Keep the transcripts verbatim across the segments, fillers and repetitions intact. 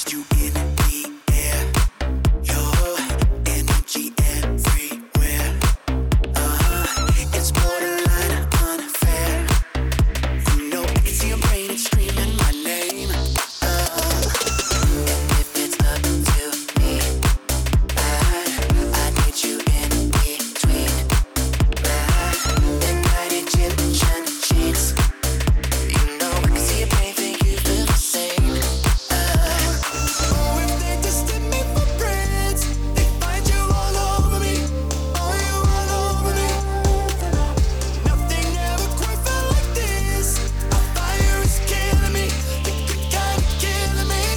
you in the air. Your energy everywhere. Uh-huh. It's borderline unfair. You know I can see your brain, it's screaming my name. Uh, and if it's up to me, I, I need you in between. Uh, the night Egyptian sheets. You know I can see your brain, think you feel the same. Uh, oh, if they just did me for friends, they find you all over me. Oh, you all over me. Nothing ever quite felt like this. A fire is killing me, the good kind of killing me.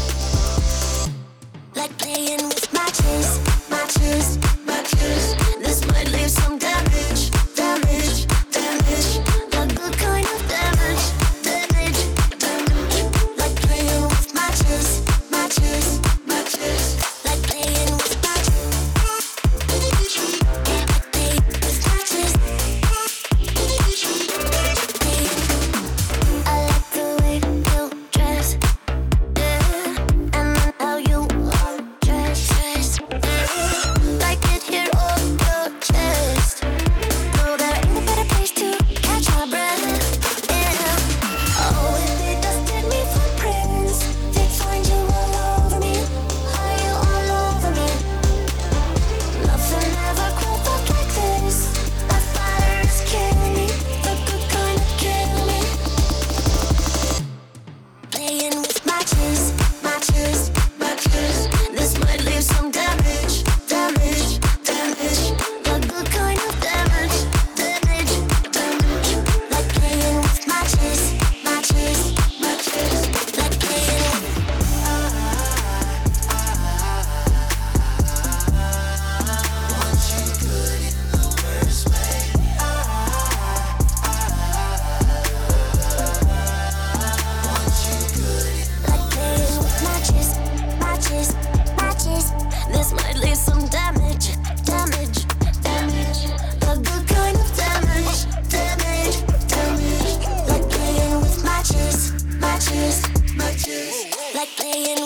Like playing with matches, matches, matches. This might leave some damage, damage, damage. The good kind of damage, damage, damage. Like playing with matches, matches, matches. Like playing with matches. Yeah, like playing with matches. I like the way you dress, yeah, and then how you undress, dress, yeah. Like it here on your chest. No, there ain't a better place to catch my breath, yeah. Oh, if they dusted me for prints, they'd find you all over me. Are you all over me? Nothing ever quite felt like this. That fire is killing me, the good kind of killing me. Playing with matches, matches, matches. This might leave some damage, damage, damage. The good kind of damage, damage, damage. Like playing with matches, matches, matches. Like playing with Want you good in the worst way. Want you good in like playing with matches, matches, matches. This might leave some damage, damage, damage. The good kind of damage, damage, damage. Like playing with matches, matches, matches. like playing